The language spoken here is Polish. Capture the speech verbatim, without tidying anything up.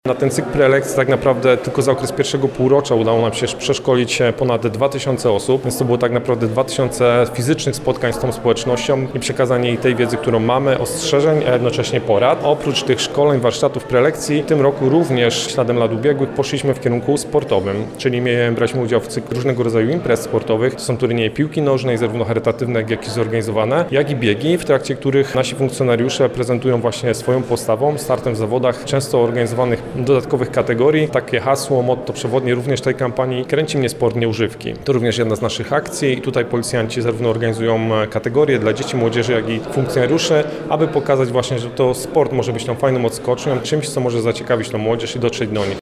Na ten cykl prelekcji tak naprawdę tylko za okres pierwszego półrocza udało nam się przeszkolić ponad dwa tysiące osób, więc to było tak naprawdę dwa tysiące fizycznych spotkań z tą społecznością i przekazanie jej tej wiedzy, którą mamy, ostrzeżeń, a jednocześnie porad. Oprócz tych szkoleń, warsztatów, prelekcji, w tym roku również śladem lat ubiegłych poszliśmy w kierunku sportowym, czyli braliśmy udział w cyklu różnego rodzaju imprez sportowych. To są turnieje piłki nożnej, zarówno charytatywne, jak i zorganizowane, jak i biegi, w trakcie których nasi funkcjonariusze prezentują właśnie swoją postawą, startem w zawodach, często organizowanych dodatkowych kategorii. Takie hasło, motto przewodnie również tej kampanii: kręci mnie sport, nie używki. To również jedna z naszych akcji i tutaj policjanci zarówno organizują kategorie dla dzieci, młodzieży, jak i funkcjonariuszy, aby pokazać właśnie, że to sport może być tą fajną odskocznią, czymś, co może zaciekawić tą młodzież i dotrzeć do nich.